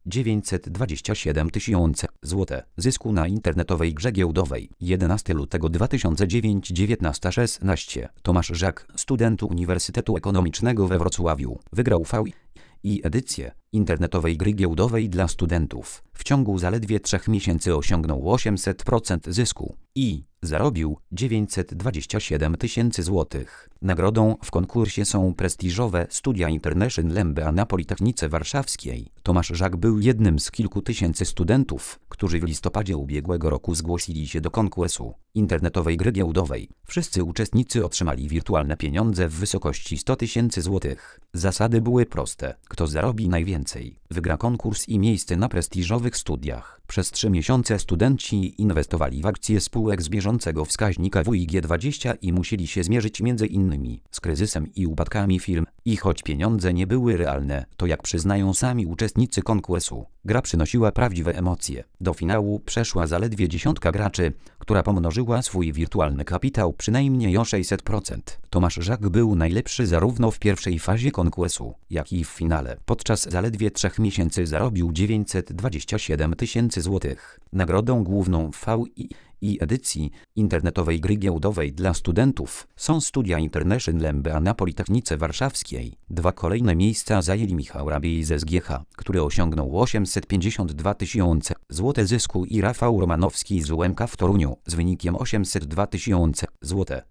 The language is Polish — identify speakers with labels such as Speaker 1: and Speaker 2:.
Speaker 1: 927 tysiące zł. Zysku na internetowej grze giełdowej. 11 lutego 2009 19:16. Tomasz Żak, student Uniwersytetu Ekonomicznego we Wrocławiu, wygrał VI edycję internetowej gry giełdowej dla studentów. W ciągu zaledwie 3 miesięcy osiągnął 800% zysku i zarobił 927 tysięcy złotych. Nagrodą w konkursie są prestiżowe studia International MBA na Politechnice Warszawskiej. Tomasz Żak był jednym z kilku tysięcy studentów, którzy w listopadzie ubiegłego roku zgłosili się do konkursu internetowej gry giełdowej. Wszyscy uczestnicy otrzymali wirtualne pieniądze w wysokości 100 tysięcy złotych. Zasady były proste. Kto zarobi najwięcej, wygra konkurs i miejsce na prestiżowych studiach. Przez 3 miesiące studenci inwestowali w akcje spółek z bieżącego wskaźnika WIG20 i musieli się zmierzyć m.in. z kryzysem i upadkami firm. I choć pieniądze nie były realne, to jak przyznają sami uczestnicy konkursu, gra przynosiła prawdziwe emocje. Do finału przeszła zaledwie 10 graczy, która pomnożyła swój wirtualny kapitał przynajmniej o 600%. Tomasz Żak był najlepszy zarówno w pierwszej fazie konkursu, jak i w finale. Podczas zaledwie 3 miesięcy zarobił 927 tysięcy złotych. Nagrodą główną VI edycji internetowej gry giełdowej dla studentów są studia International MBA na Politechnice Warszawskiej. 2 kolejne miejsca zajęli Michał Rabiej ze SGH, który osiągnął 852 tysiące złotych zysku, i Rafał Romanowski z UMK w Toruniu z wynikiem 802 tysiące złotych.